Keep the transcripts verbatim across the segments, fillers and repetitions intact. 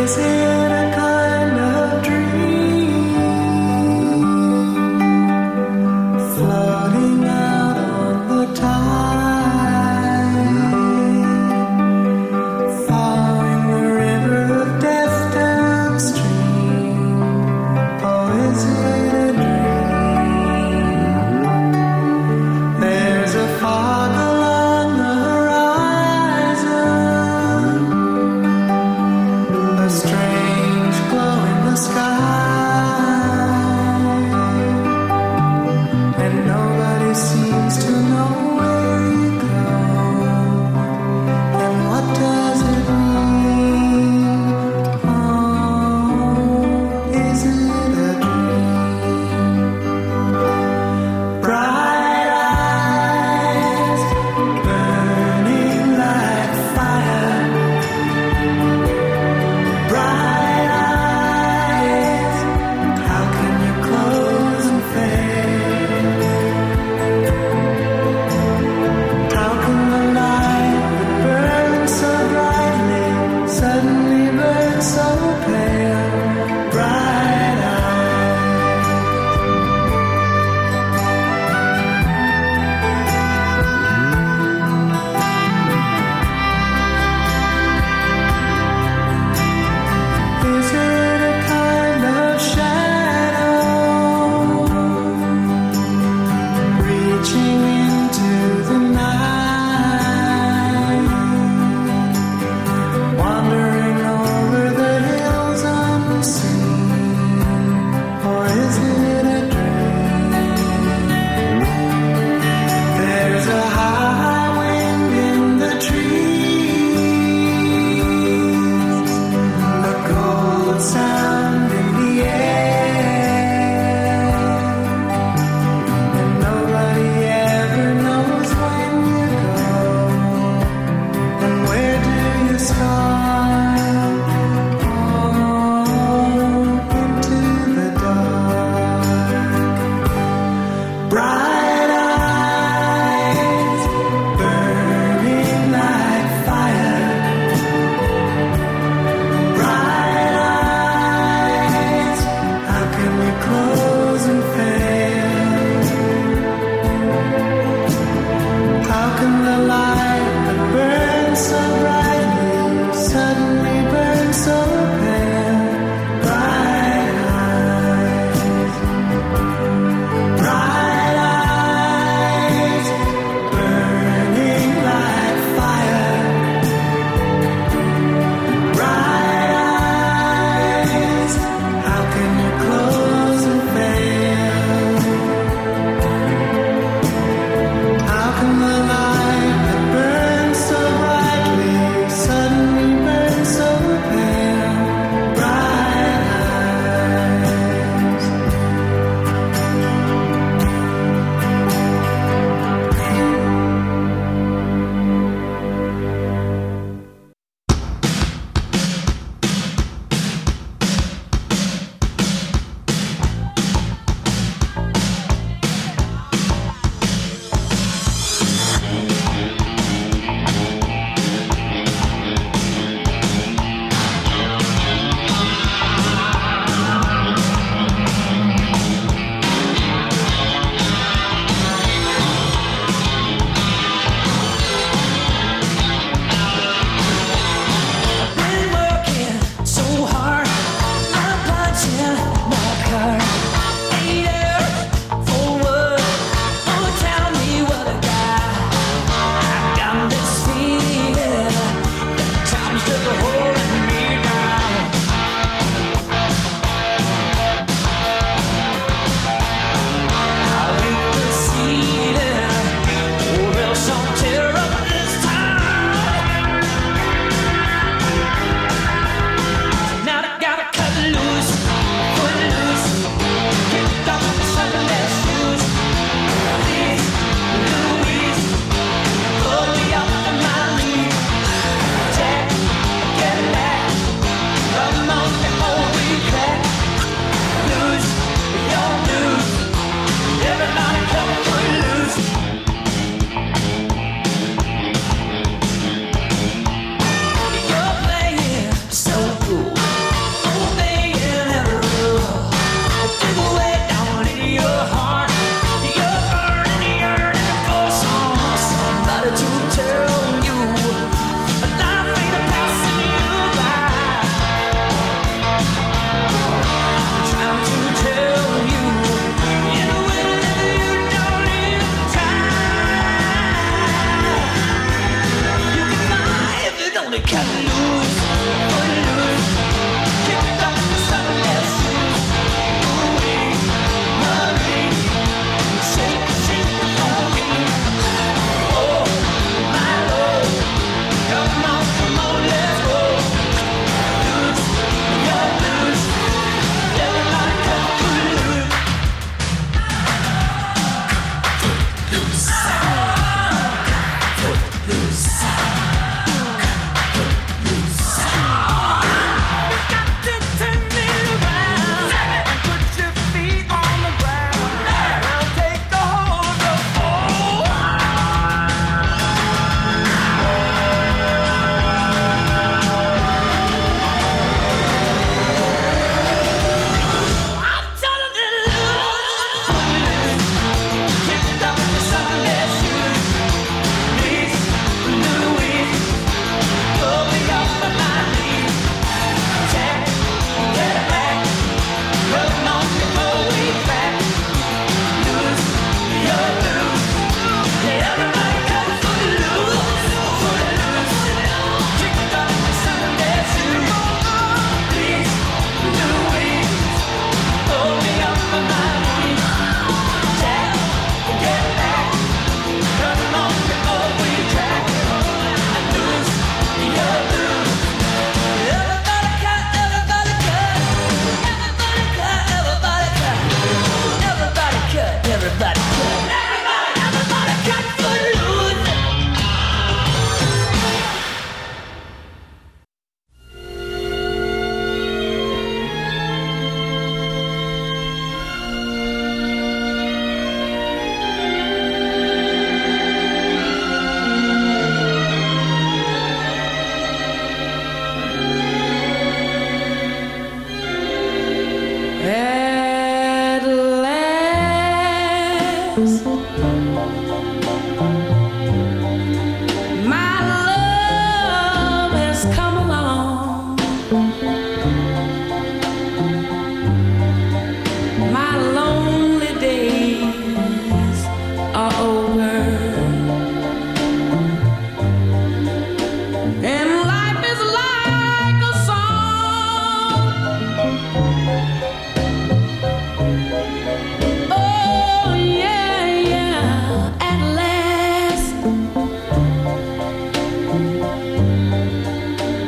Is it a kind of dream floating out on the tide, following the river of death downstream? Or is it a dream? There's a fog along the horizon, a strange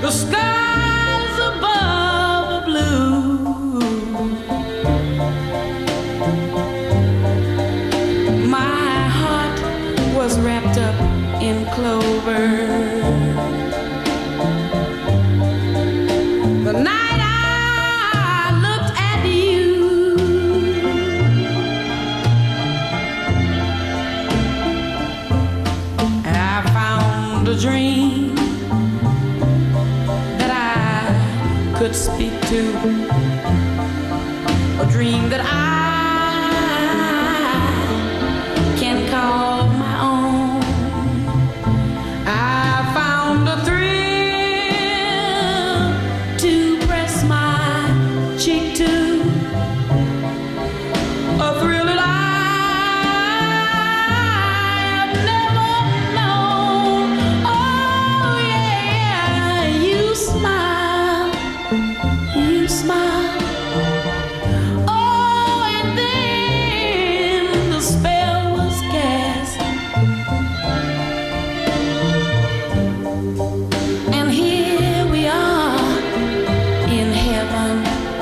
the skies above are blue. My heart was wrapped up in clover. The night I looked at you, I found a dream that I could speak to, a dream that I can call my own. I found a thrill to press my cheek to, a thrill that I've never known. Oh yeah, you smile, you smile. Oh, and then the spell was cast, and here we are in heaven.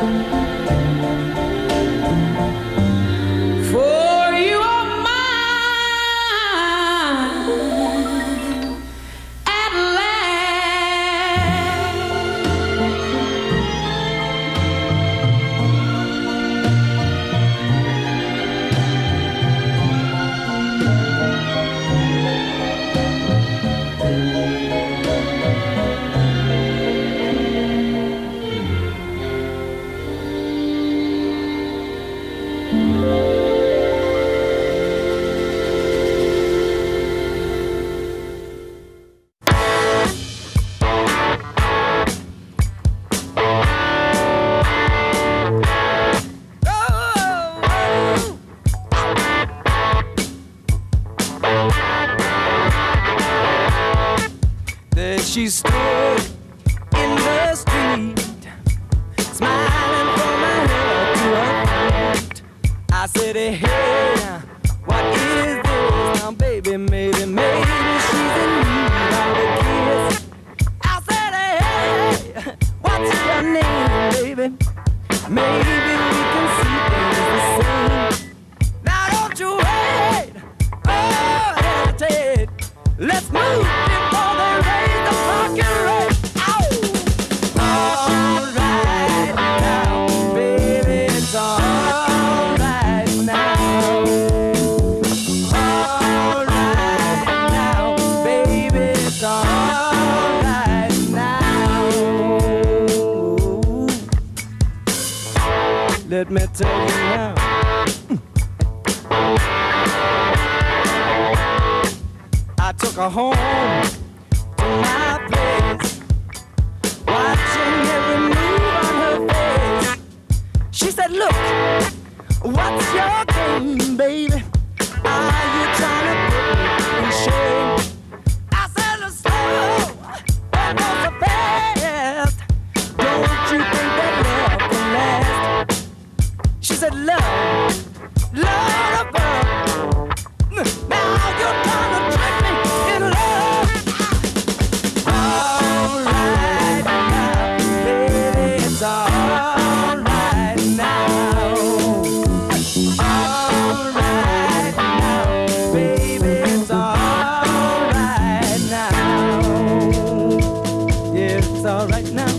For you are mine at last. There she stood in the street, smiling from her head to her feet. I said, hey, what is this now, baby? Maybe, maybe she's in need of a kiss. I said, hey, what's your name, baby? Maybe we can see things the same. Now don't you wait, oh, hesitate. Let's move before they raise the fucking rate. Ow! All right now, baby, it's all right now. All right now, baby, it's all right now. Let me tell you now. I took her home to my place, watching every move on her face. She said, look, what's your game, baby? Are you trying to put me in shame? I said, look, slow, but not so fast. Don't you think that love can last? She said, love, love above. Now you're trying to trick me in love. All right now, baby, it's all right now. All right now, baby, it's all right now. Yeah, it's all right now.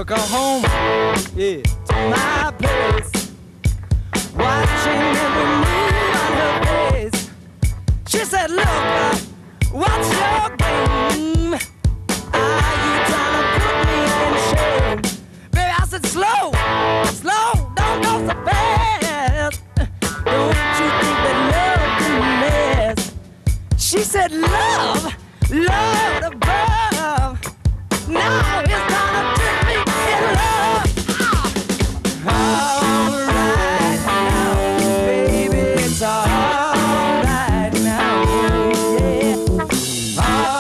took her home, yeah, to my place, watching every move on her face. She said, look, uh, what's your game? Are you trying to put me in shame? Baby, I said, slow, slow, don't go so fast. Don't you think that love can last? She said, love, love above. Now it's time to trick me in love. All right now, baby, it's all right now, yeah. All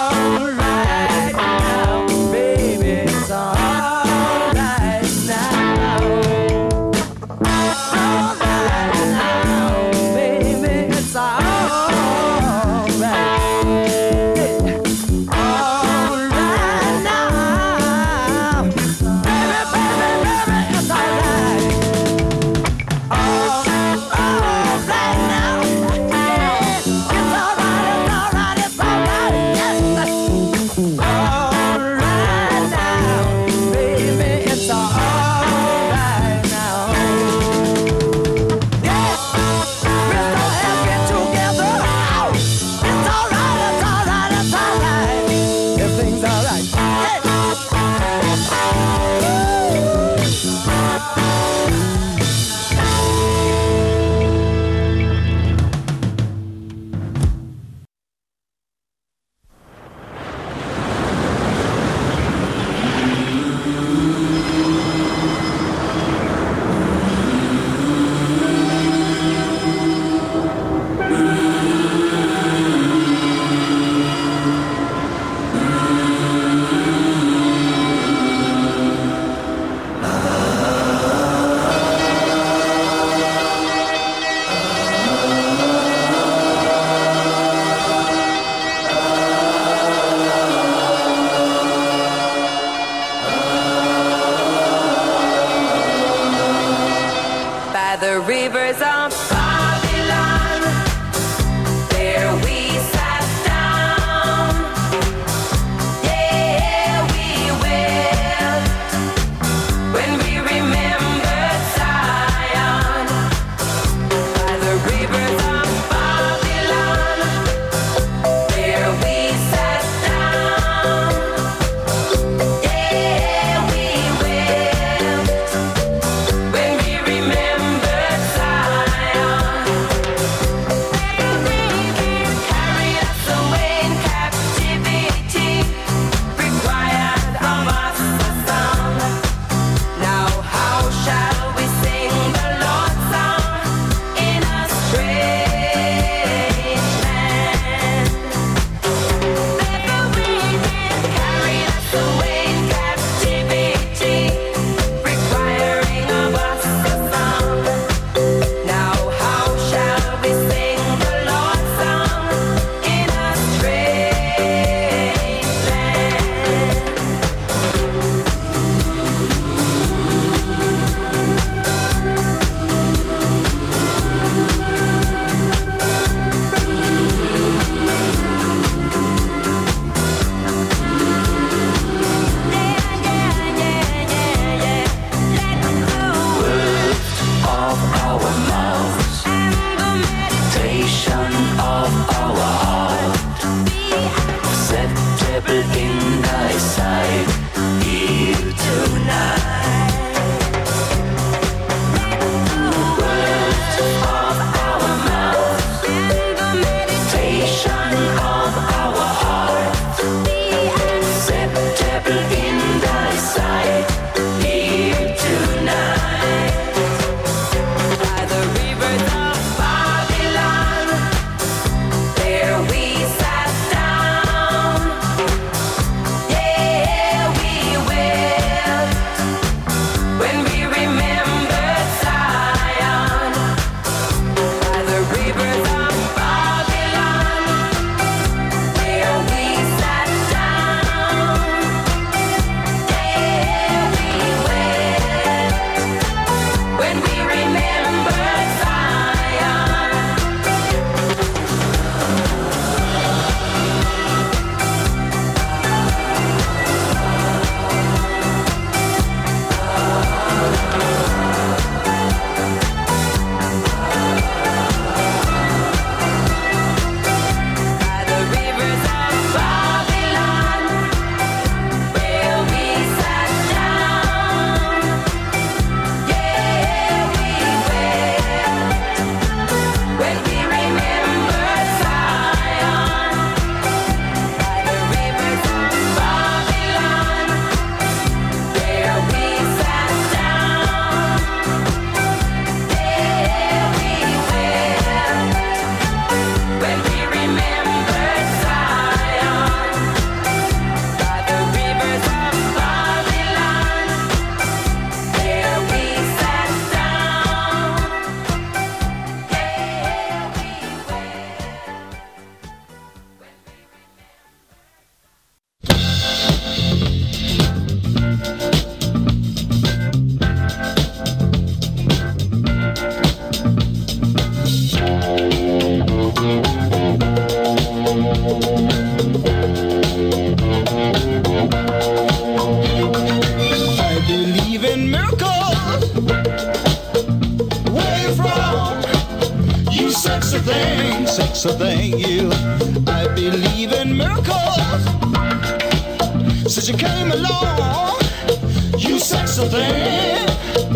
thanking you. I believe in miracles. Since you came along, you sexy thing.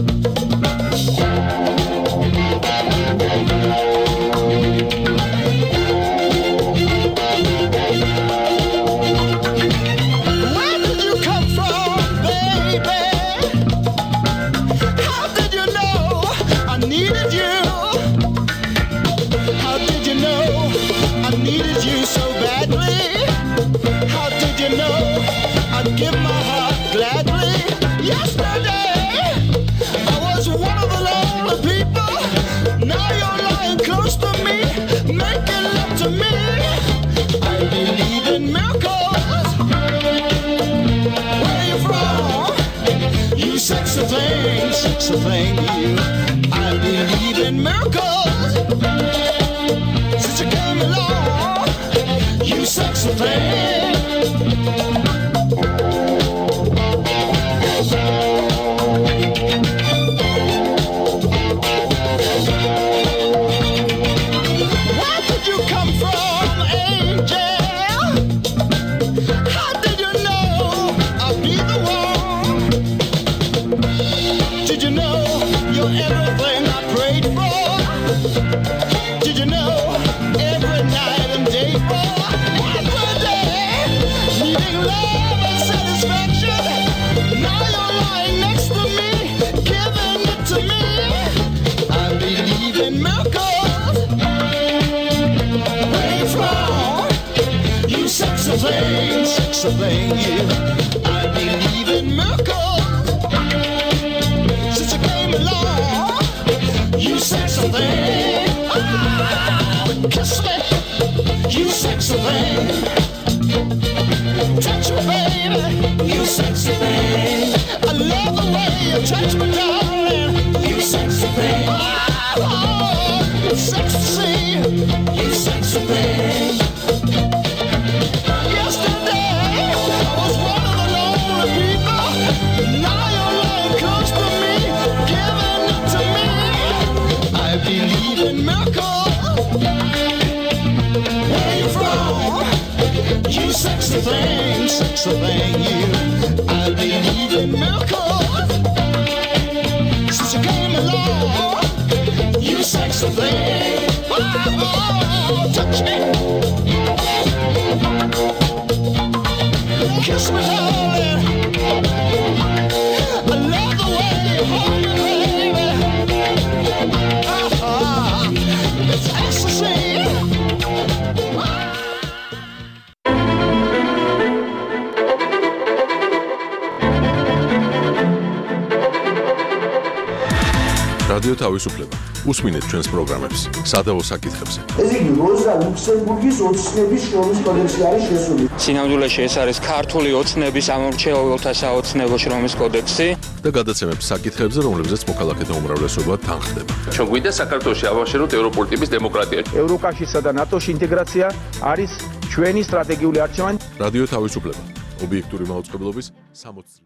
Where did you come from, baby? How did you know I needed you? How did you know I needed you so badly? How did you know I'd give my heart gladly? Yesterday I was one of the lonely people. Now you're lying close to me, making love to me. I believe in miracles. Where you from? You sexy thing, sexy thing, you. I believe in miracles. Since you came along, you sexy thing. Where did you come from, angel? How did you know I'd be the one? Did you know you're everything I prayed for? Did you know every night and day for? Every day, needing love and satisfaction. Now you're lying next to me, giving it to me. I believe in miracles. Where you from? You sexy thing, sexy thing, you. I believe in miracles. Since you came along, you sexy thing. Ah, kiss me, you sexy thing. Touch me, baby, you sexy thing. I love the way you touch me, darling. You sexy thing. Oh, it's sexy to see. You sexy thing. Yesterday I was one of the lonely people. Now you're lying close to me, giving it to me. I believe in miracles. Where you from? You sexy thing, sexy thing, you. I believe in miracles. Since you came along, you sexy thing. Oh, touch me. Kiss me, darling. I love the way you hold me, baby. Ah, it's ecstasy. რადიო თავისუფლება. უსმინეთ ჩვენს პროგრამებს. სადავო საკითხებზე. ეს იგი როზა ლუქსემბურგის ოცნების შრომის კოდექსი არის შესული. სინამდვილეში ეს არის ქართული ოცნების ამორჩეულთა საოცნებო შრომის კოდექსი და გადაცემებს საკითხებზე, რომლებზეც მოქალაქეთა უმრავლესობა თანხდება. ჩვენ გვინდა საქართველოში ავაშეროთ ევროპული ტიპის დემოკრატია. ევროკავშირსა და ნატოს ინტეგრაცია არის ჩვენი სტრატეგიული არჩევანი. რადიო თავისუფლება. ობიექტური მაუწყებლობის სამოცი